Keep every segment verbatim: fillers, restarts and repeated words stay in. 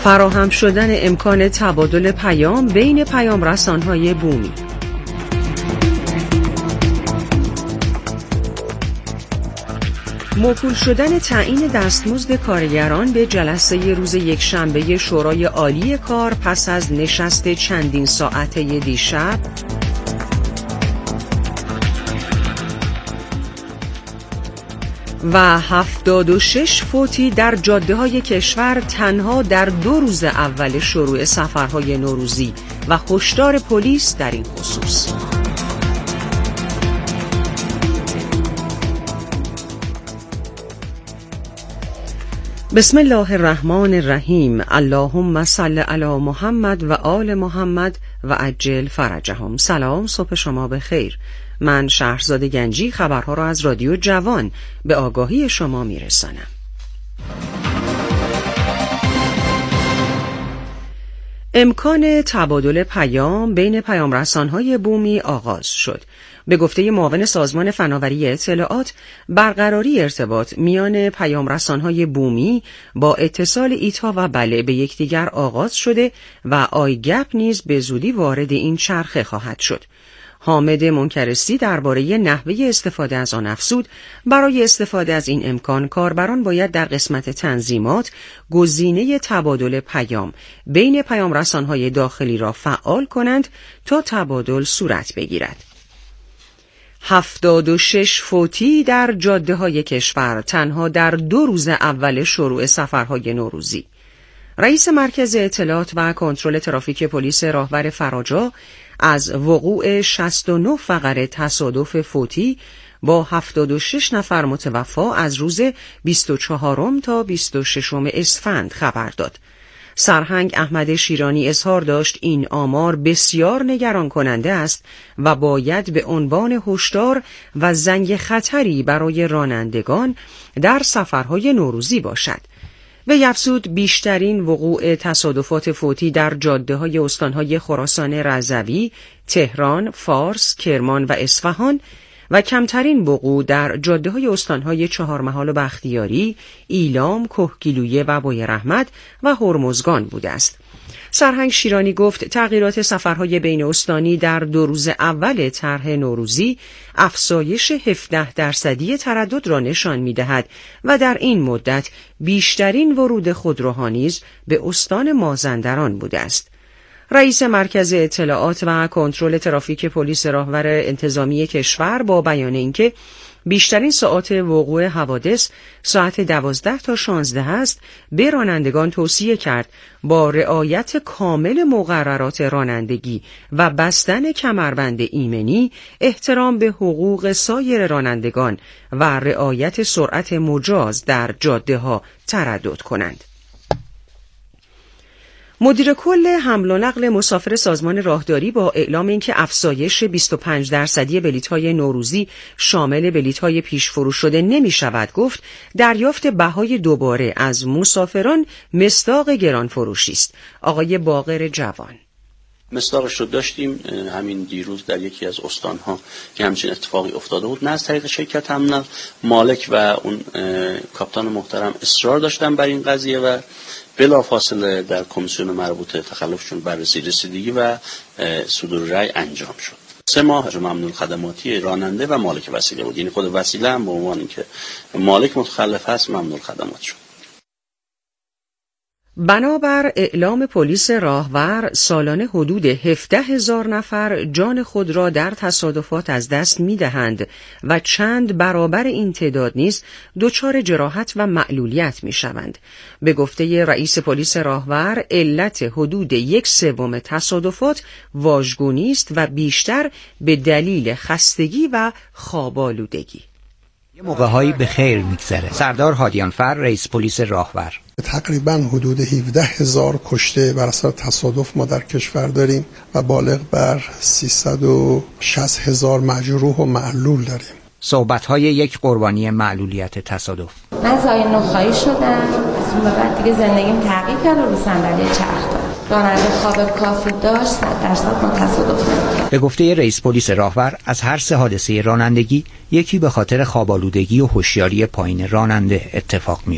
فراهم شدن امکان تبادل پیام بین پیام رسان‌های بومی. موکول شدن تعیین دستمزد کارگران به جلسه روز یکشنبه شورای عالی کار پس از نشست چندین ساعته دیشب. و هفتاد و شش فوتی در جاده‌های کشور تنها در دو روز اول شروع سفرهای نوروزی و هشدار پلیس در این خصوص. بسم الله الرحمن الرحیم. اللهم صل علی محمد و آل محمد و عجل فرجهم. سلام، صبح شما بخیر. من شهرزاد گنجی خبرها را از رادیو جوان به آگاهی شما میرسانم. امکان تبادل پیام بین پیام رسان‌های بومی آغاز شد. به گفته معاون سازمان فناوری اطلاعات، برقراری ارتباط میان پیام رسان‌های بومی با اتصال ایتا و بله به یکدیگر آغاز شده و آیگپ نیز به زودی وارد این چرخه خواهد شد. حامد منکرسی درباره نحوه استفاده از آن افزود: برای استفاده از این امکان کاربران باید در قسمت تنظیمات گزینه تبادل پیام بین پیام رسان‌های داخلی را فعال کنند تا تبادل صورت بگیرد. هفتاد و شش فوتی در جاده‌های کشور تنها در دو روز اول شروع سفرهای نوروزی. رئیس مرکز اطلاعات و کنترل ترافیک پلیس راهور فراجا از وقوع شصت و نه فقره تصادف فوتی با هفتاد و شش نفر متوفا از روز بیست و چهارم تا بیست و ششم اسفند خبر داد. سرهنگ احمد شیرانی اظهار داشت این آمار بسیار نگران کننده است و باید به عنوان هشدار و زنگ خطری برای رانندگان در سفرهای نوروزی باشد. وی افزود بیشترین وقوع تصادفات فوتی در جاده‌های استان‌های خراسان رضوی، تهران، فارس، کرمان و اصفهان و کمترین وقوع در جاده‌های استان‌های چهارمحال و بختیاری، ایلام، کهگیلویه و بویراحمد و هرمزگان بوده است. سرهنگ شیرانی گفت تغییرات سفرهای بین استانی در دو روز اول طرح نوروزی افزایش هفده درصدی تردد را نشان می‌دهد و در این مدت بیشترین ورود خودروها نیز به استان مازندران بوده است. رئیس مرکز اطلاعات و کنترل ترافیک پلیس راهور انتظامی کشور با بیان اینکه بیشترین ساعات وقوع حوادث ساعت دوازده تا شانزده است، به رانندگان توصیه کرد با رعایت کامل مقررات رانندگی و بستن کمربند ایمنی، احترام به حقوق سایر رانندگان و رعایت سرعت مجاز در جاده‌ها تردد کنند. مدیر کل حمل و نقل مسافر سازمان راهداری با اعلام اینکه افزایش بیست و پنج درصدی بلیط‌های نوروزی شامل بلیط‌های پیش فروش شده نمی شود گفت دریافت بهای دوباره از مسافران مصداق گران فروشی است. آقای باقر جوان: مصداقش رو داشتیم همین دیروز در یکی از استان‌ها که همچین اتفاقی افتاده بود، نه از طریق شرکت حمل و نقل، مالک و اون کاپیتان محترم اصرار داشتن بر این قضیه و بلافاصله در کمیسیون مربوطه تخلفشون بررسی رسیدگی و صدور رأی انجام شد. سه ماه ممنوع خدماتی راننده و مالک وسیله بود، یعنی خود وسیله هم به عنوان اینکه مالک متخلف هست ممنوع خدمات شد. بنابر اعلام پلیس راهور، سالانه حدود هفده هزار نفر جان خود را در تصادفات از دست می دهند و چند برابر این تعداد نیز دچار جراحت و معلولیت می شوند. به گفته رئیس پلیس راهور، علت حدود یک سوم تصادفات واژگونی است و بیشتر به دلیل خستگی و خواب‌آلودگی. یه موقع‌هایی به خیر میگذره. سردار هادیانفر، رئیس پلیس راهور: تقریباً حدود هفده هزار کشته بر اثر تصادف ما در کشور داریم و بالغ بر سیصد و شصت هزار مجروح و معلول داریم. صحبت‌های یک قربانی معلولیت تصادف: من زای نخایی شدم، از اون بعد دیگه زندگیم تغییر کرد و رو صندلی چرخ دادم. راننده خواب کافی داشت، صد درصد ما تصادف نمی‌کرد. به گفته رئیس پلیس راهور، از هر سه حادثه رانندگی یکی به خاطر خواب‌آلودگی و هوشیاری پایین راننده اتفاق میفته.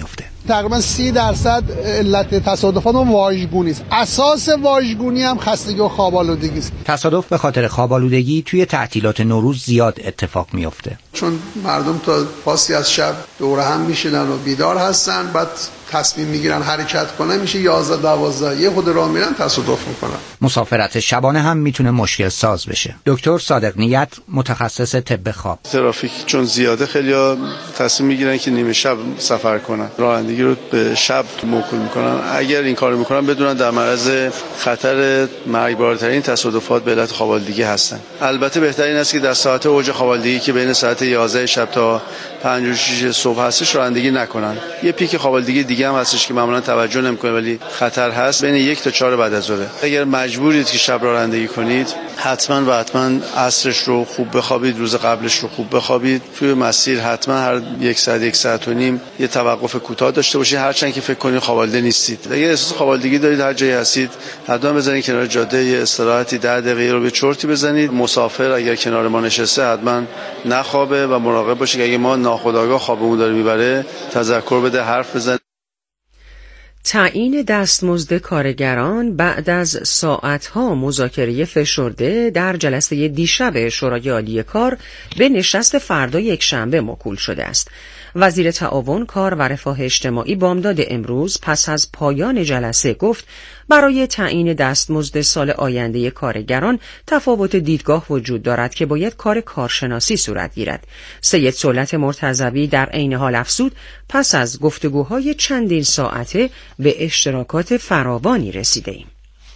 تقریبا سی درصد علت تصادفات ما واژگونی است. اساس واژگونی هم خستگی و خواب‌آلودگی است. تصادف به خاطر خواب‌آلودگی توی تعطیلات نوروز زیاد اتفاق میفته، چون مردم تا پاسی از شب دور هم میشینن و بیدار هستن، بعد تصمیم میگیرن حرکت کنن، میشه یازده دوازده یه خود راه میرن تصادف میکنن. مسافرت شبانه هم میتونه مشکل ساز بشه. دکتر صادق نیت متخصص طب خواب: ترافیک چون زیاده خیلیا تصمیم میگیرن که نیمه شب سفر کنن، رانندگی رو به شب موکول میکنن. اگر این کارو میکنن بدونن در معرض خطر مرگبارترین تصادفات به علت خواب‌آلودگی هستن. البته بهترین است که در ساعت اوج خواب‌آلودگی که بین ساعت یازده شب تا پنج و شش صبح هستش رانندگی نکنن. یه پیک خواب‌آلودگی دیگه هم هستش که معمولا توجه نمیکنه ولی خطر هست، بین یک تا چهار بعد از ظهر. اگر مجبورید که شب رانندگی کنید حتما و حتما عصرش رو خوب بخوابید، روز قبلش رو خوب بخوابید. توی مسیر حتما هر یک ساعت یک ساعت و نیم یه توقف کوتاه داشته باشید، هرچند که فکر کنید خواب‌آلوده نیستید. اگر احساس خواب‌آلودگی دارید هر جایی هستید حتما بزنید کنار جاده، یه استراحتی ده دقیقه رو به چرتی بزنید. مسافر اگر کنار ما نشسته حتما نخوابه و مراقب باشه که اگه ما ناخودآگاه خوابمون داره میبره تذکر بده، حرف بزنه. تعیین دستمزد کارگران بعد از ساعتها مذاکره فشرده در جلسه دیشب شورای عالی کار به نشست فردا یکشنبه موکول شده است. وزیر تعاون، کار و رفاه اجتماعی بامداد امروز پس از پایان جلسه گفت برای تعیین دستمزد سال آینده کارگران تفاوت دیدگاه وجود دارد که باید کار کارشناسی صورت گیرد. سید صولت مرتضوی در عین حال افزود پس از گفتگوهای چندین ساعته به اشتراکات فراوانی رسیده ایم.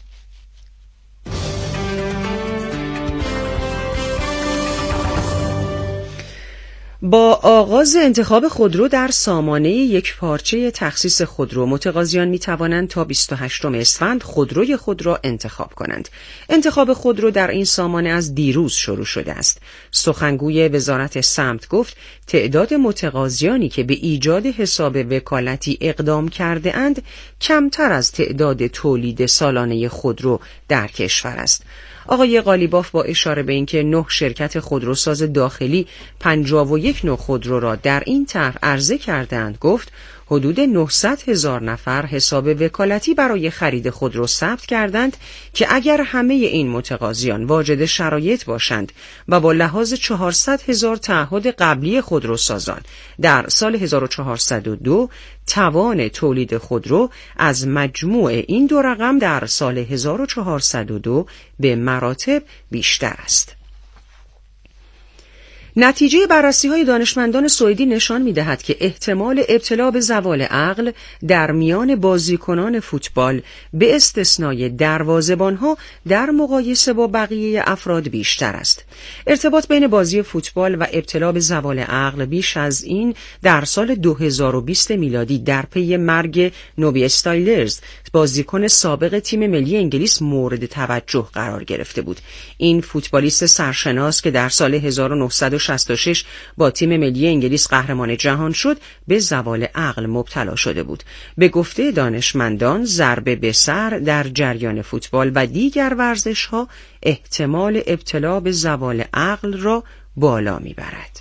با آغاز انتخاب خودرو در سامانه یک پارچه تخصیص خودرو، متقاضیان می توانند تا بیست و هشتم اسفند خودروی خود را انتخاب کنند. انتخاب خودرو در این سامانه از دیروز شروع شده است. سخنگوی وزارت سمت گفت تعداد متقاضیانی که به ایجاد حساب وکالتی اقدام کرده اند کمتر از تعداد تولید سالانه خودرو در کشور است. آقای قالیباف با اشاره به اینکه نه شرکت خودروساز داخلی پنجاه و یک نوع خودرو را در این طرح عرضه کردند گفت حدود نهصد هزار نفر حساب وکالتی برای خرید خودرو ثبت کردند که اگر همه این متقاضیان واجد شرایط باشند و با لحاظ چهارصد هزار تعهد قبلی خودروسازان در سال هزار و چهارصد و دو توان تولید خودرو از مجموع این دو رقم در سال هزار و چهارصد و دو به مراتب بیشتر است. نتیجه بررسی‌های دانشمندان سوئدی نشان می‌دهد که احتمال ابتلا به زوال عقل در میان بازیکنان فوتبال به استثنای دروازه‌بان‌ها در مقایسه با بقیه افراد بیشتر است. ارتباط بین بازی فوتبال و ابتلا به زوال عقل بیش از این در سال دو هزار و بیست میلادی در پی مرگ نوبی استایلرز، بازیکن سابق تیم ملی انگلیس، مورد توجه قرار گرفته بود. این فوتبالیست سرشناس که در سال هزار و نهصد و شصت و شش با تیم ملی انگلیس قهرمان جهان شد به زوال عقل مبتلا شده بود. به گفته دانشمندان ضربه به سر در جریان فوتبال و دیگر ورزش‌ها احتمال ابتلا به زوال عقل را بالا می‌برد.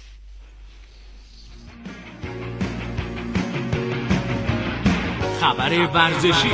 خبر ورزشی.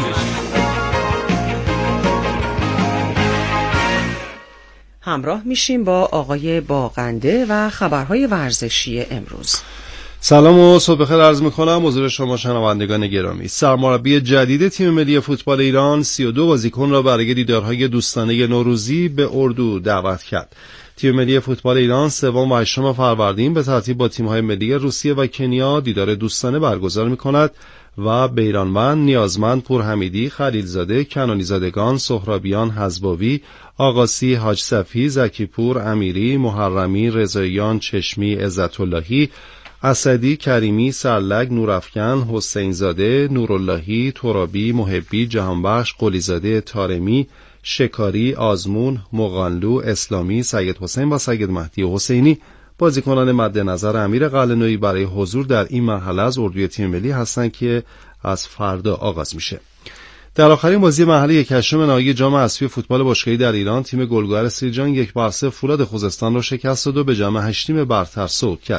همراه میشیم با آقای باقنده و خبرهای ورزشی امروز. سلام و صبح بخیر عرض میکنم حضور شما شنوندگان گرامی. سرمربی جدید تیم ملی فوتبال ایران سی و دو بازیکن را برای دیدارهای دوستانه نوروزی به اردو دعوت کرد. تیم ملی فوتبال ایران سوم و هشتم فروردین به ترتیب با تیم‌های ملی روسیه و کنیا دیدار دوستانه برگزار می‌کند و بیرانوند، نیازمند، پورحمیدی، خلیلزاده، کنانیزادگان، سهرابیان، حزباوی، آقاسی، حاج صفی، زکیپور، امیری، محرمی، رضاییان، چشمی، عزت‌اللهی، اسدی، کریمی، سرلگ، نورافکن، حسینزاده، نوراللهی، ترابی، محبی، جهانبخش، قلیزاده، طارمی، شکاری، آزمون، مغانلو، اسلامی، سید حسین و سید مهدی حسینی بازیکنان مد نظر امیر قلعه‌نویی برای حضور در این مرحله از اردوی تیم ملی هستند که از فردا آغاز میشه. در آخرین بازی مرحله یک هشتم نهایی جام اسیای فوتبال باشگاهی در ایران تیم گلگهر سیرجان یک بر صفر فولاد خوزستان را شکست داد و به جام هشتیم برتر صعود کرد.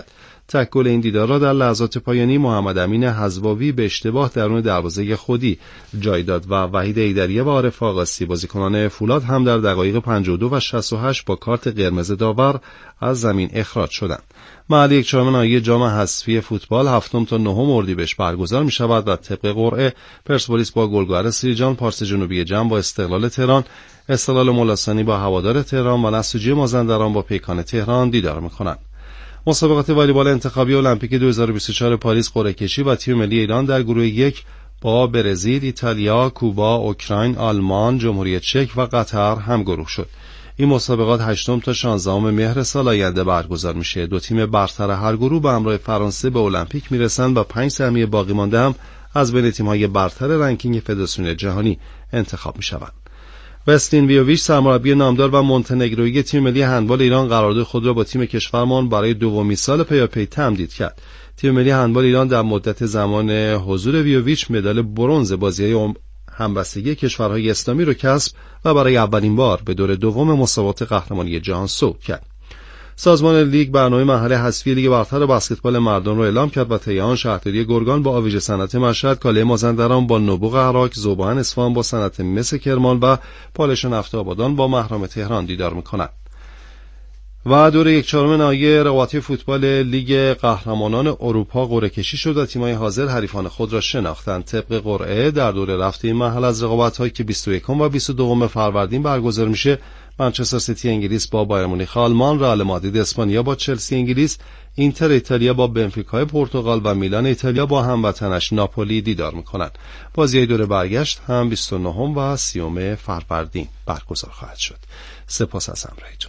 تک گل این دیدار را در لحظات پایانی محمد امین حزواوی به اشتباه درون دروازه خودی جای داد و وحید ایدریه و عارف آقاسی بازیکنان فولاد هم در دقایق پنجاه و دو و شصت و هشت با کارت قرمز داور از زمین اخراج شدند. محل یک چهارم نهایی جام حذفی فوتبال هفتم تا نهم اردیبهشت برگزار می شود و طبق قرعه پرسپولیس با گلگهر سیرجان، پارس جنوبی جم با استقلال تهران، استقلال مولاسانی با هوادار تهران و نساجی مازندران با پیکان تهران دیدار می کنند. مسابقات والیبال انتخابی المپیک دو هزار و بیست و چهار پاریس قرعه کشی و تیم ملی ایران در گروه یک با برزیل، ایتالیا، کوبا، اوکراین، آلمان، جمهوری چک و قطر همگروه شد. این مسابقات هشتم تا شانزدهم مهر سال آینده برگزار میشه. دو تیم برتر هر گروه به همراه فرانسه به المپیک میرسند و پنج سهمیه باقی مانده هم از بین تیم‌های برتر رنکینگ فدراسیون جهانی انتخاب میشوند. وستین ویوویچ سرمربی نامدار و مونتنگرویی تیم ملی هندبال ایران قرارداد خود را با تیم کشورمان برای دومین سال پیاپی تمدید کرد. تیم ملی هندبال ایران در مدت زمان حضور ویوویچ مدال برنز بازی‌های همبستگی کشورهای اسلامی را کسب و برای اولین بار به دور دوم مسابقات قهرمانی جهان صعود کرد. سازمان لیگ برنامه مرحله حذفی لیگ برتر بسکتبال مردان را اعلام کرد و طی آن شهرداری گرگان با آویژه صنعت مشهد، کاله مازندران با نبوغ عراق، ذوبان اصفهان با صنعت مس کرمان و پالش نفت آبادان با محرم تهران دیدار می‌کنند. و دور یک چهارم نهایی رقابت‌های فوتبال لیگ قهرمانان اروپا قرعه کشی شد و تیم‌های حاضر حریفان خود را شناختند. طبق قرعه در دور رفت این مرحله از رقابت‌هایی که بیست و یکم و بیست و دوم فروردین برگزار میشه، منچستر سیتی انگلیس با بایر مونیخ آلمان، رئال مادرید اسپانیا با چلسی انگلیس، اینتر ایتالیا با بنفیکای پرتغال و میلان ایتالیا با هموطنش ناپولی دیدار می‌کنند. بازی دور برگشت هم بیست و نهم و سی فروردین برگزار خواهد شد. سپاس از همراهیتون.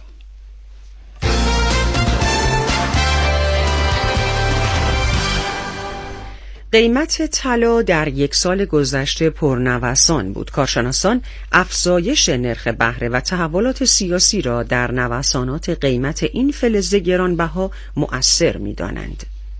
قیمت طلا در یک سال گذشته پرنوسان بود. کارشناسان افزایش نرخ بهره و تحولات سیاسی را در نوسانات قیمت این فلز گرانبها مؤثر می‌دانند.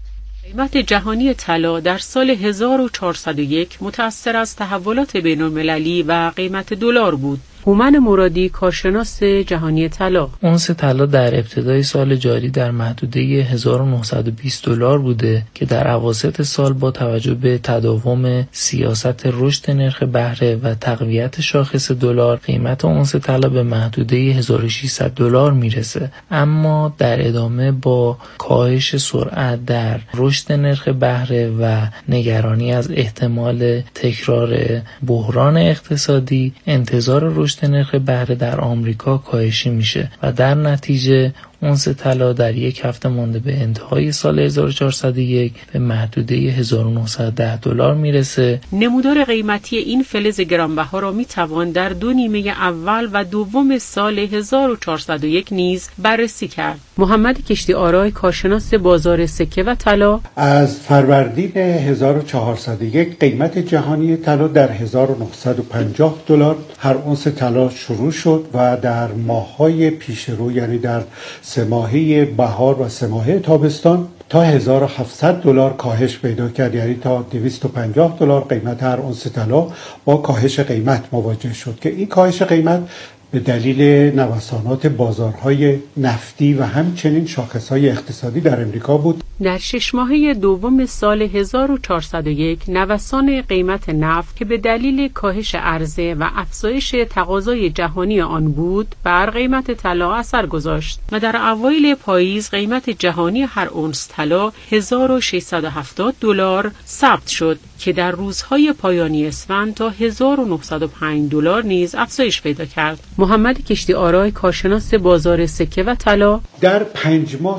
قیمت جهانی طلا در سال هزار و چهارصد و یک متأثر از تحولات بین‌المللی و قیمت دلار بود. هومن مرادی، کارشناس جهانی طلا: اونس طلا در ابتدای سال جاری در محدوده هزار و نهصد و بیست دلار بوده که در اواسط سال با توجه به تداوم سیاست رشد نرخ بهره و تقویت شاخص دلار، قیمت اونس طلا به محدوده هزار و ششصد دلار میرسه. اما در ادامه با کاهش سرعت در رشد نرخ بهره و نگرانی از احتمال تکرار بحران اقتصادی، انتظار رشد نرخ بهره در آمریکا کاهشی میشه و در نتیجه اونس طلا در یک هفته مانده به انتهای سال هزار و چهارصد و یک به محدوده هزار و نهصد و ده دلار میرسه. نمودار قیمتی این فلز گرانبها را میتوان در دو نیمه اول و دوم سال هزار و چهارصد و یک نیز بررسی کرد. محمد کشتی آرای، کارشناس بازار سکه و طلا: از فروردین هزار و چهارصد و یک قیمت جهانی طلا در هزار و نهصد و پنجاه دلار هر اونس طلا شروع شد و در ماه‌های پیش رو، یعنی در سه ماهه بهار و سه ماهه تابستان، تا هزار و هفتصد دلار کاهش پیدا کرد، یعنی تا دویست و پنجاه دلار قیمت هر اونس طلا با کاهش قیمت مواجه شد که این کاهش قیمت به دلیل نوسانات بازارهای نفتی و همچنین شاخصهای اقتصادی در امریکا بود. در شش ماهه دوم سال هزار و چهارصد و یک نوسان قیمت نفت که به دلیل کاهش عرضه و افزایش تقاضای جهانی آن بود بر قیمت طلا اثر گذاشت و در اوایل پاییز قیمت جهانی هر اونس طلا هزار و ششصد و هفتاد دلار ثبت شد که در روزهای پایانی اسفند تا هزار و نهصد و پنج دلار نیز افزایش پیدا کرد. محمد کشتی آرای، کارشناس بازار سکه و طلا: در پنج ماه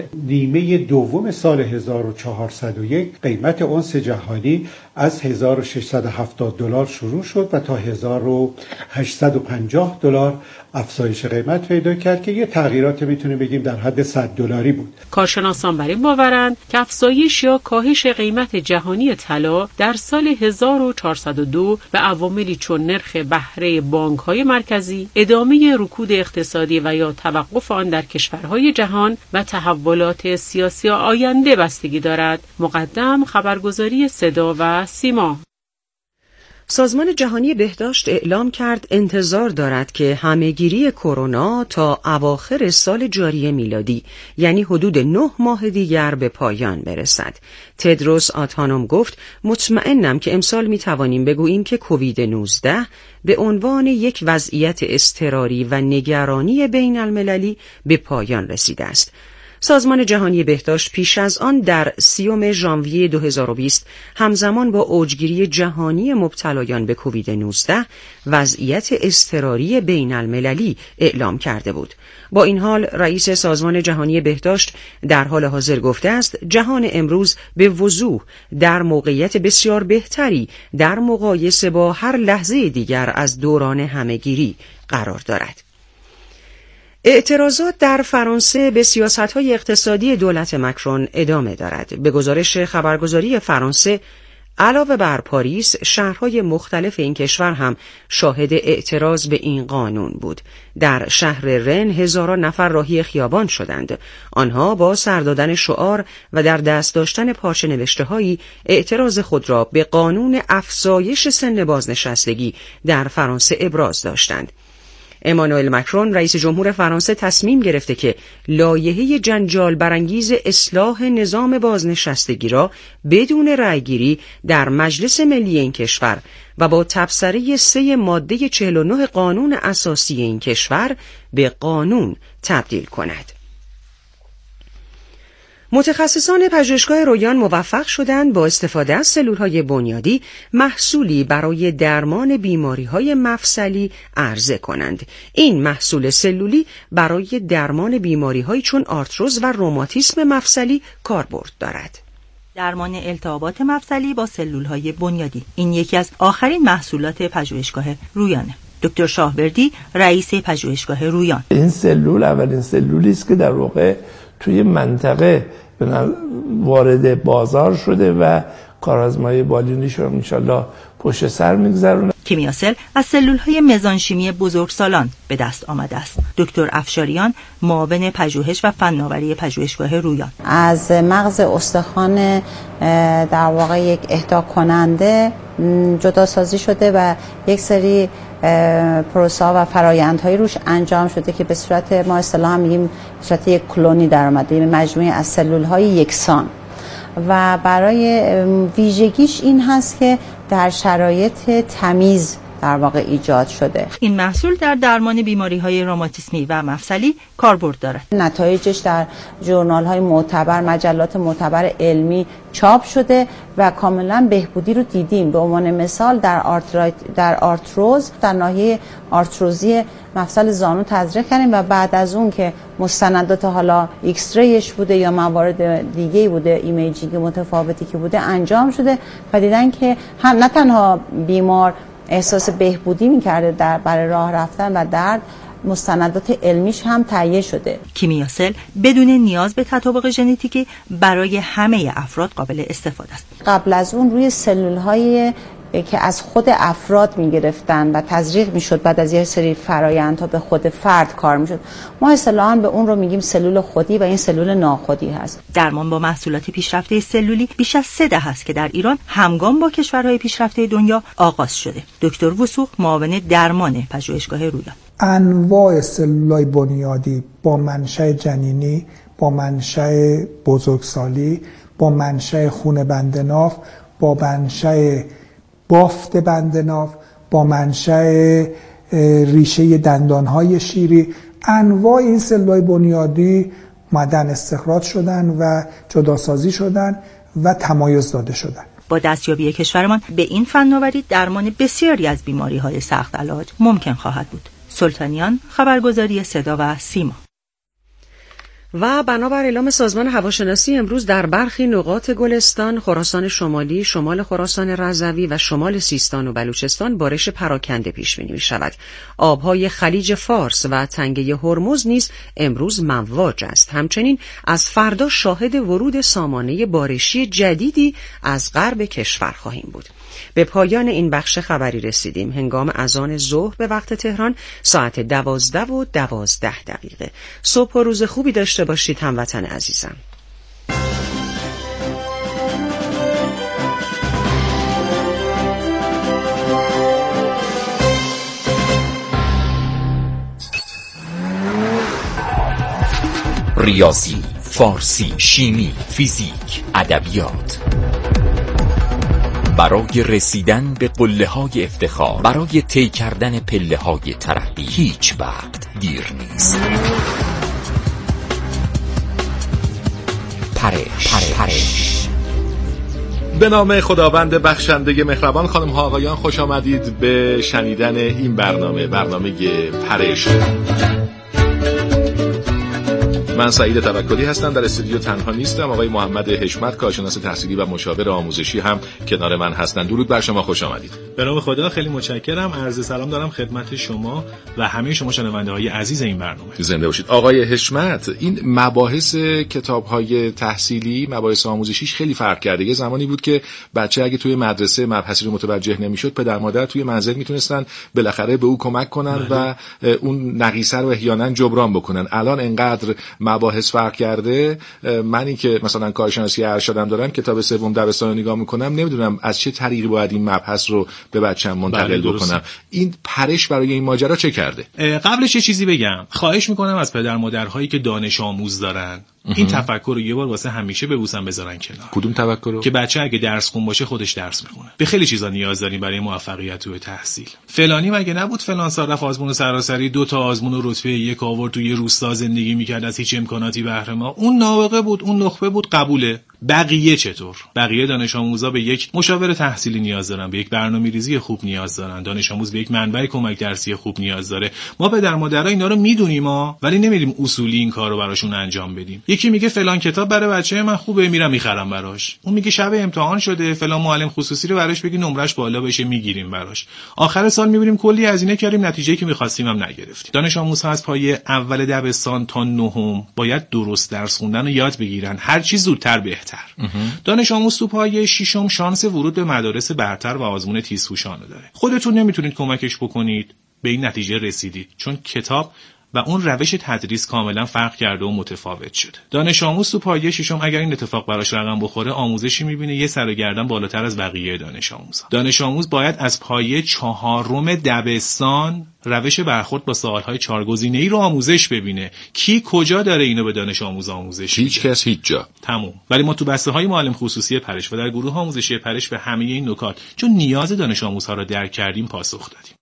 نیمه دوم سال هزار و چهارصد و یک قیمت اونس جهانی از هزار و ششصد و هفتاد دلار شروع شد و تا هزار و هشتصد و پنجاه دلار افزایش قیمت پیدا کرد که یه تغییرات میتونه بگیم در حد صد دلاری بود. کارشناسان بر این باورند که افزایش یا کاهش قیمت جهانی طلا در سال هزار و چهارصد و دو به عواملی چون نرخ بهره بانک‌های مرکزی، ادامه رکود اقتصادی و یا توقف آن در کشورهای جهان و تحولات سیاسی آینده بستگی دارد. مقدم خبرگزاری صدا و سیما. سازمان جهانی بهداشت اعلام کرد انتظار دارد که همهگیری کرونا تا اواخر سال جاری میلادی یعنی حدود نه ماه دیگر به پایان برسد. تدروس آدهانوم گفت مطمئنم که امسال می توانیم بگوییم که کووید نوزده به عنوان یک وضعیت اضطراری و نگرانی بین المللی به پایان رسیده است. سازمان جهانی بهداشت پیش از آن در سیوم ژانویه دو هزار و بیست همزمان با اوجگیری جهانی مبتلایان به کووید نوزده وضعیت اضطراری بین المللی اعلام کرده بود. با این حال رئیس سازمان جهانی بهداشت در حال حاضر گفته است جهان امروز به وضوح در موقعیت بسیار بهتری در مقایسه با هر لحظه دیگر از دوران همهگیری قرار دارد. اعتراضات در فرانسه به سیاست‌های اقتصادی دولت مکرون ادامه دارد. به گزارش خبرگزاری فرانسه، علاوه بر پاریس، شهرهای مختلف این کشور هم شاهد اعتراض به این قانون بود. در شهر رن هزاران نفر راهی خیابان شدند. آنها با سر دادن شعار و در دست داشتن پارچه نوشته‌هایی اعتراض خود را به قانون افزایش سن بازنشستگی در فرانسه ابراز داشتند. امانوئل مکرون رئیس جمهور فرانسه تصمیم گرفته که لایحه جنجال برانگیز اصلاح نظام بازنشستگی را بدون رأیگیری در مجلس ملی این کشور و با تبصره سه ماده چهل و نه قانون اساسی این کشور به قانون تبدیل کند. متخصصان پژوهشگاه رویان موفق شدند با استفاده از سلولهای بنیادی محصولی برای درمان بیماری‌های مفصلی عرضه کنند. این محصول سلولی برای درمان بیماری‌هایی چون آرتروز و روماتیسم مفصلی کاربرد دارد. درمان التهابات مفصلی با سلولهای بنیادی، این یکی از آخرین محصولات پژوهشگاه رویانه. دکتر شاهوردی رئیس پژوهشگاه رویان: این سلول اولین سلولی است که در واقع توی منطقه وارد بازار شده و کارآزمایی بالینیش رو انشالله پشت سر میگذرونه. کیمیاسل از سلول‌های مزانشیمی بزرگسالان به دست آمده است. دکتر افشاریان معاون پژوهش و فناوری پژوهشگاه رویان: از مغز استخوان در واقع یک اهدا کننده جدا سازی شده و یک سری پروسه و فرایندهایی روش انجام شده که به صورت ما اصطلاحاً میگیم به صورت یک کلونی در اومده، یعنی مجموعه از سلول‌های یکسان و برای ویژگیش این هست که در شرایط تمیز در واقع ایجاد شده. این محصول در درمان بیماری‌های روماتیسمی و مفصلی کاربرد دارد. نتایجش در ژورنال‌های معتبر، مجلات معتبر علمی چاپ شده و کاملا بهبودی رو دیدیم. به عنوان مثال در آرترایت در آرتروز، در ناحیه آرتروزی مفصل زانو تزریق کردیم و بعد از اون که مستندات حالا ایکس ریش بوده یا موارد دیگه بوده، ایمیجینگ متفاوتی که بوده انجام شده و دیدن که هم نه تنها بیمار احساس بهبودی می‌کرده در برای راه رفتن و درد، مستندات علمیش هم تهیه شده. کیمیاسل بدون نیاز به تطابق ژنتیکی برای همه افراد قابل استفاده است. قبل از اون روی سلول‌های که از خود افراد می‌گرفتن و تزریق می‌شد، بعد از یه سری فرآیندها به خود فرد کار می‌شد. ما اصطلاحاً به اون رو میگیم سلول خودی و این سلول ناخودی هست. درمان با محصولات پیشرفته سلولی بیش از سه دهه است که در ایران همگام با کشورهای پیشرفته دنیا آغاز شده. دکتر وثوق معاون درمان پژوهشگاه رویان: انواع سلولای بنیادی با منشأ جنینی، با منشأ بزرگسالی، با منشأ خون بند ناف، با منشأ بافت بند ناف، با منشأ ریشه دندانهای شیری، انواع این سلولای بنیادی مدن استخراج شدن و جداسازی شدن و تمایز داده شدن. با دستیابی کشورمان به این فناوری درمان بسیاری از بیماری‌های سخت علاج ممکن خواهد بود. سلطانیان، خبرگزاری صدا و سیما. و بنابر اعلام سازمان هواشناسی امروز در برخی نقاط گلستان، خراسان شمالی، شمال خراسان رضوی و شمال سیستان و بلوچستان بارش پراکنده پیش بینی می‌شود. آبهای خلیج فارس و تنگه هرمز نیز امروز مواج است. همچنین از فردا شاهد ورود سامانه بارشی جدیدی از غرب کشور خواهیم بود. به پایان این بخش خبری رسیدیم. هنگام اذان ظهر به وقت تهران ساعت دوازده و دوازده دقیقه. صبح و روز خوبی داشته باشید هموطن عزیزم. ریاضی، فارسی، شیمی، فیزیک، ادبیات. برای رسیدن به قله‌های افتخار، برای طی کردن پله‌های ترقی هیچ وقت دیر نیست. پرش پرش, پرش. به نام خداوند بخشنده مهربان، خانم ها آقایان، خوش آمدید به شنیدن این برنامه برنامه پرش. من سعید توکلی هستم، در استودیو تنها نیستم. آقای محمد حشمت، کارشناس تحصیلی و مشاور آموزشی هم کنار من هستند. درود بر شما، خوش آمدید. به نام خدا، خیلی متشکرم. عرض سلام دارم خدمت شما و همه شما شنونده‌های عزیز این برنامه. زنده باشید. آقای حشمت، این مباحث کتاب‌های تحصیلی، مباحث آموزشیش خیلی فرق کرده. یه زمانی بود که بچه اگه توی مدرسه مبحثی رو متوجه نمی‌شد، پدر مادر توی منزل میتونستن بالاخره به او کمک کنن بله. و اون نقیصه رو احیانا جبران بکنن. الان انقدر مباحث فرق کرده. منی که مثلا کارشناسی ارشدم دارم، کتاب سوم دبستان رو نگاه میکنم، نمیدونم از چه طریقی باید این مبحث رو به بچه‌م منتقل بکنم. این پرش برای این ماجرا چه کرده؟ قبلش یه چیزی بگم. خواهش میکنم از پدر مادرهایی که دانش آموز دارن این تفکر رو یه بار واسه همیشه ببوسن بذارن کنار. کدوم تفکر رو؟ که بچه اگه درس خون باشه خودش درس میخونه. به خیلی چیزا نیاز داریم برای موفقیت توی تحصیل. فلانی مگه نبود فلان سال رفت آزمون سراسری، دو تا آزمون و رتبه یک آورد، تو یه روستا زندگی میکرد، از هیچ امکاناتی بهره ما. اون نابغه بود، اون نخبه بود، قبوله. بقیه چطور؟ بقیه دانش آموزا به یک مشاور تحصیلی نیاز دارن، به یک برنامه‌ریزی خوب نیاز دارن، دانش آموز به یک منبع کمک درسی خوب نیاز داره. ما پدر مادرها اینا رو میدونیم ها، ولی نمیریم اصولی این کارو براشون انجام بدیم. یکی میگه فلان کتاب برای بچه من خوبه، میرم میخرم براش. اون میگه شب امتحان شده، فلان معلم خصوصی رو براش بگی نمرش بالا بشه، میگیریم براش. آخر سال میبینیم کلی هزینه کردیم، نتیجه‌ای که می‌خواستیم هم نگرفتیم. دانش آموزها از پایه اول دبستان تا نهم باید درست درس خوندن رو یاد بگیرن، هر چی زودتر بهتر. دانش آموز تو پایه ششم شانس ورود به مدارس برتر و آزمون تیزهوشان رو داره. خودتون نمیتونید کمکش بکنید، به این نتیجه رسیدید، چون کتاب و اون روش تدریس کاملا فرق کرده و متفاوت شده. دانش آموز تو پایه ششم اگر این اتفاق براش رقم بخوره، آموزشی میبینه یه سر و گردن بالاتر از بقیه دانش آموزا. دانش آموز باید از پایه چهارم دبستان روش برخورد با سوالهای چهارگزینه‌ای رو آموزش ببینه. کی کجا داره اینو به دانش آموز آموزش؟ هیچ کس هیچ جا. تموم. ولی ما تو بسته‌های معلم خصوصی پرش و در گروه آموزشی پرش به همه این نکات، چون نیاز دانش آموزها رو درک کردیم، پاسخ دادیم.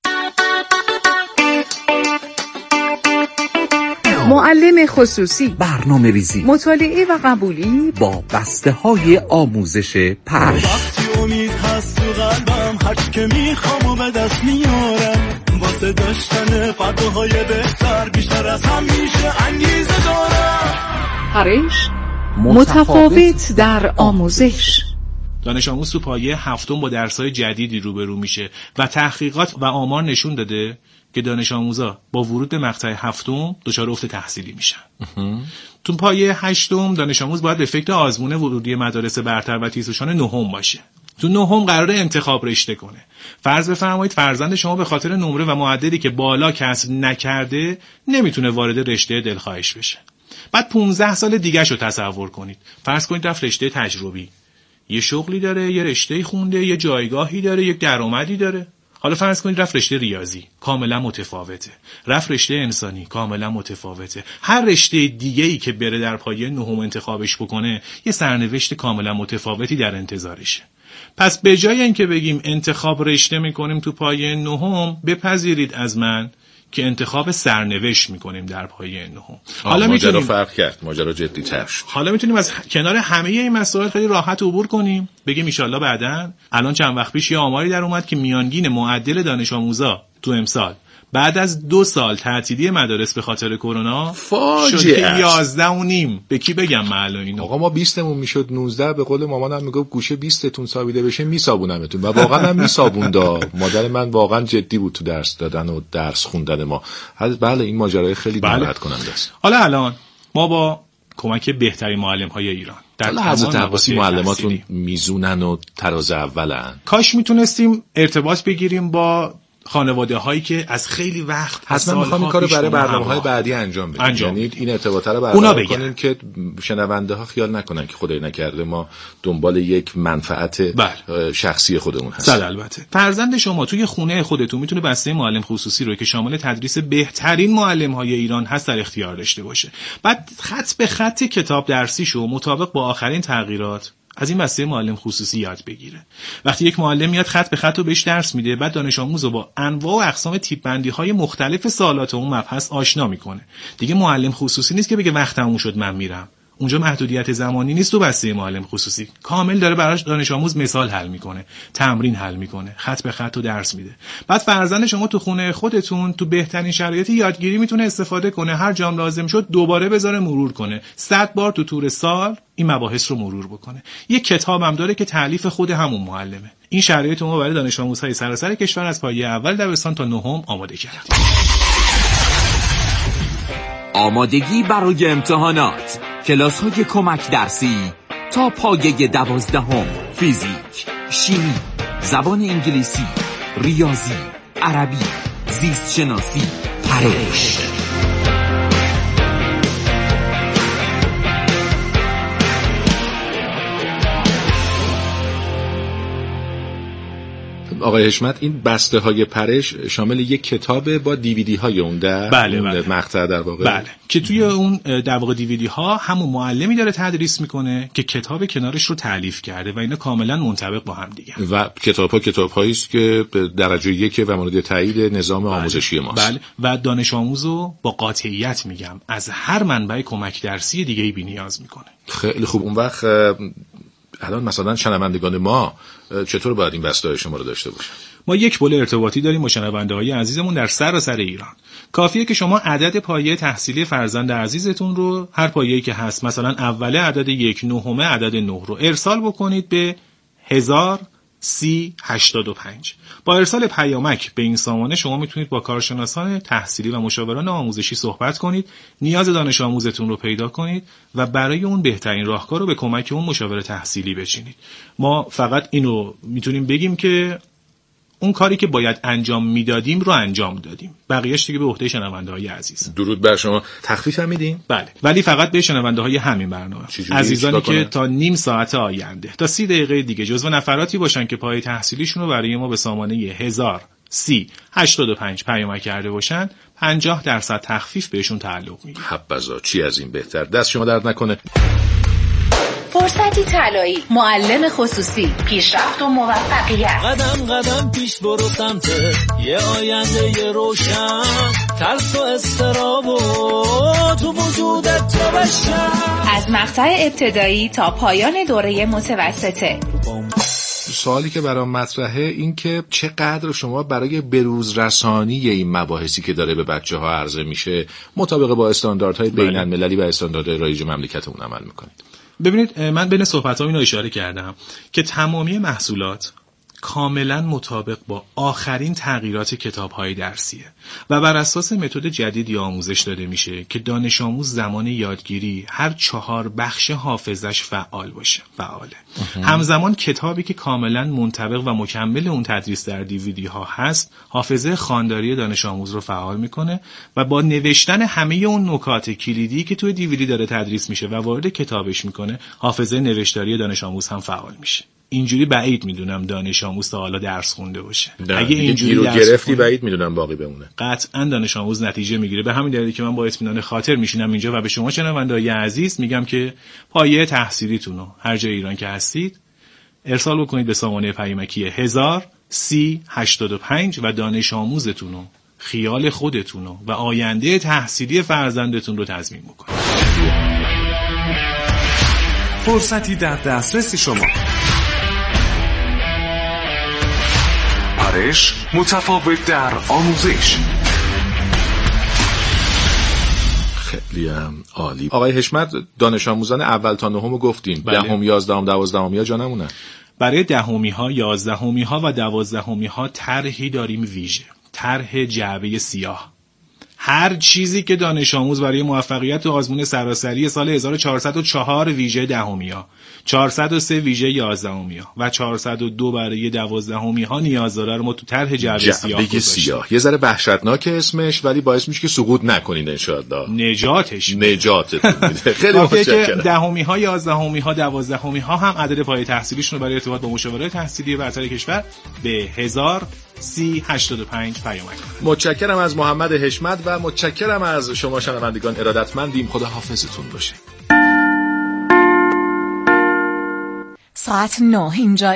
معلم خصوصی، برنامه ریزی، مطالعه و قبولی با بسته های آموزش پرش. وقتی امید هست تو قلبم، هر چی که میخوام و به دست میارم، واسه داشتن فرداهای بهتر بیشتر از همیشه انگیزه دارم. پرش متفاوت در آموزش. دانش آموز تو پایه هفتم با درس‌های جدیدی روبرو میشه و تحقیقات و آمار نشون داده که دانش آموزا با ورود به مقطع هفتم دچار افت تحصیلی میشن. تو پایه هشتم دانش آموز باید به فکر آزمون ورودی مدارس برتر و تیزهوشان نهم باشه. تو نهم قراره انتخاب رشته کنه. فرض بفرمایید فرزند شما به خاطر نمره و معدلی که بالا کسب نکرده نمیتونه وارد رشته دلخواهش بشه. بعد پانزده سال دیگه شو تصور کنید. فرض کنید رفت رشته تجربی. یه شغلی داره، یه رشته خونده، یه جایگاهی داره، یک درآمدی داره. حالا فرض کنید رفت رشته ریاضی، کاملا متفاوته. رفت رشته انسانی، کاملا متفاوته. هر رشته دیگه‌ای که بره در پایه نهم انتخابش بکنه، یه سرنوشت کاملا متفاوتی در انتظارشه. پس به جای اینکه بگیم انتخاب رشته میکنیم تو پایه نهم، بپذیرید از من که انتخاب سرنوشت میکنیم در پایه نهم. حالا میتونیم فرق کرد، ماجرا جدی تر شد. حالا میتونیم از کنار همه این مسائل خیلی راحت عبور کنیم، بگیم ان شاءالله بعداً. الان چند وقت پیش یه آماری در اومد که میانگین معدل دانش آموزا تو امسال بعد از دو سال تعطیلی مدارس به خاطر کرونا فاجعه یازده و نیم. به کی بگم معلوم اینو؟ آقا ما بیستمون میشد نوزده، به قول مامانم میگفت گوشه بیستتون سابیده بشه میسابونمتون، و واقعا هم میسابوندا. مادر من واقعا جدی بود تو درس دادن و درس خوندن ما. بله این ماجرای خیلی ناراحت کننده است. حالا الان ما با کمک بهترین معلم‌های ایران در حضرت عباسی معلماتون میزونن و تراز اولن. کاش میتونستیم ارتباط بگیریم با خانواده هایی که از خیلی وقت حتما میخوام این کارو برای برنامه‌های بعدی انجام بدیم، یعنی این ارتباطه رو برقرار کنیم که شنونده ها خیال نکنن که خدای نکرده ما دنبال یک منفعت بله. شخصی خودمون هستیم. صد البته فرزند شما توی خونه خودتون میتونه بسته معلم خصوصی رو که شامل تدریس بهترین معلم‌های ایران هست در اختیار داشته باشه. بعد خط به خط کتاب درسیشو مطابق با آخرین تغییرات از این بسته معلم خصوصی یاد بگیره. وقتی یک معلم میاد خط به خط رو بهش درس میده، بعد دانش آموز رو با انواع و اقسام تیپ بندی های مختلف سوالات اون مبحث آشنا میکنه. دیگه معلم خصوصی نیست که بگه وقت تموم شد من میرم. اونجا محدودیت زمانی نیست تو بسته معلم خصوصی. کامل داره براش دانش آموز مثال حل میکنه، تمرین حل میکنه، خط به خط رو درس میده. بعد فرزند شما تو خونه خودتون تو بهترین شرایط یادگیری میتونه استفاده کنه، هر جام لازم شد دوباره بذاره مرور کنه. صد بار تو طول سال این مباحث رو مرور بکنه. یک کتاب هم داره که تألیف خود همون معلمه. این شرایط ما برای دانش آموزهای سراسر کشور از پایه اول دبستان تا نهم آماده کردیم. آمادگی برای امتحانات، کلاس های کمک درسی تا پایه دوازدهم، فیزیک، شیمی، زبان انگلیسی، ریاضی، عربی، زیست شناسی، پرش. آقای حشمت، این بسته های پرش شامل یک کتاب با دیویدی های اون در بله اون بله. مقطع در واقع بله که توی اون در واقع دیویدی ها همون معلمی داره تدریس میکنه که کتاب کنارش رو تألیف کرده و اینا کاملا منطبق با هم دیگه. و کتاب ها کتاب هایی است که درجه یک و مورد تایید نظام بله. آموزشی ماست. بله و دانش آموزو با قاطعیت میگم از هر منبع کمک درسی دیگه‌ای بی‌نیاز میکنه. خیلی خوب. اون وقت الان مثلا شنوندگان ما چطور باید این بسته‌های شما رو داشته باشن؟ ما یک پل ارتباطی داریم با شنونده‌های عزیزمون در سراسر ایران. کافیه که شما عدد پایه تحصیلی فرزند عزیزتون رو هر پایه‌ای که هست، مثلا اوله عدد یک، نهمه عدد نه رو ارسال بکنید به هزار سی هشتاد و پنج. با ارسال پیامک به این سامانه شما میتونید با کارشناسان تحصیلی و مشاوران آموزشی صحبت کنید، نیاز دانش آموزتون رو پیدا کنید و برای اون بهترین راهکار رو به کمک اون مشاور تحصیلی بچینید. ما فقط اینو میتونیم بگیم که اون کاری که باید انجام میدادیم رو انجام دادیم، بقیه‌اش دیگه به عهده شنونده‌های عزیز. درود بر شما. تخفیف هم میدین؟ بله، ولی فقط به شنونده‌های همین برنامه. عزیزانی که تا نیم ساعت آینده تا سی دقیقه دیگه جزو نفراتی باشن که پای تحصیلیشون رو برای ما به سامانه هزار سی هشتاد و پنج پیامک کرده باشن، پنجاه درصد تخفیف بهشون تعلق میگیره. حبذا، چی از این بهتر. دست شما درد نکنه. فرصتی طلایی، معلم خصوصی، پیشرفت و موفقیت. قدم قدم پیش برو سمت یه آینده یه روشن، ترس و استراب و تو وجودت تو بشن. از مقطع ابتدایی تا پایان دوره متوسطه. سوالی که برام مطرحه این که چقدر شما برای بروز رسانی این مباحثی که داره به بچه ها عرضه میشه مطابق با استانداردهای بین المللی و استانداردهای رایج مملکتمون عمل میکنید؟ ببینید، من بین صحبت‌ها اینو اشاره کردم که تمامی محصولات کاملا مطابق با آخرین تغییرات کتاب‌های درسیه و بر اساس متد جدیدی آموزش داده میشه که دانش آموز زمان یادگیری هر چهار بخش حافظش فعال باشه. فعاله. همزمان کتابی که کاملا منطبق و مکمل اون تدریس در دیویدی ها هست، حافظه خوانداری دانش آموز رو فعال میکنه و با نوشتن همه اون نکات کلیدی که توی دیویدی داره تدریس میشه و وارد کتابش میکنه، حافظه نوشتاری دانش آموز هم فعال میشه. اینجوری بعید میدونم دانش آموز تا حالا درس خونده باشه. اگه اینجوری رو گرفتی بعید میدونم باقی بمونه. قطعا دانش آموز نتیجه میگیره. به همین دلیلی که من با اطمینان خاطر میشینم اینجا و به شما شنونده‌های عزیز میگم که پایه تحصیلیتون رو هر جای ایران که هستید ارسال بکنید به سامانه پیامکی هزار سی هشتاد و پنج و دانش آموزتون رو، خیال خودتون رو و آینده تحصیلی فرزندتون رو تضمین بکنید. فرصتی در دسترس شما. پرش متفاوت در آموزش. خیلی هم عالی. آقای حشمت، دانش آموزان اول تا نهم رو گفتین. بله. دهم، یازدهم، دوازدهمی ها جا نمونن. برای دهمی ها، یازدهمی ها و دوازدهمی ها طرحی داریم ویژه. طرح جعبه سیاه. هر چیزی که دانش آموز برای موفقیت تو آزمون سراسری سال هزار و چهارصد و چهار ویژه دهمیا، چهارصد و سه ویژه یازدهمیا و چهارصد و دو برای دوازدهمی ها نیاز داره رو ما تو طرح جعبه سیاه گذاشتیم. سیاه یه ذره وحشتناک اسمش، ولی باعث میشه که سقوط نکنید ان شاءالله. نجاتش نجاتتون میده. خیلی متشکرم. دهمی ها، یازدهمی ها، دوازدهمی ها هم عدد پای تحصیلیشون رو برای ارتباط با مشاوره تحصیلی برتر کشور به هزار و سی و هشتاد و پنج پیام کنید. متشکرم از محمد حشمت و متشکرم از شما شنوندگان ارادتمندیم. خدا حافظتون باشه. ساعت نه اینجا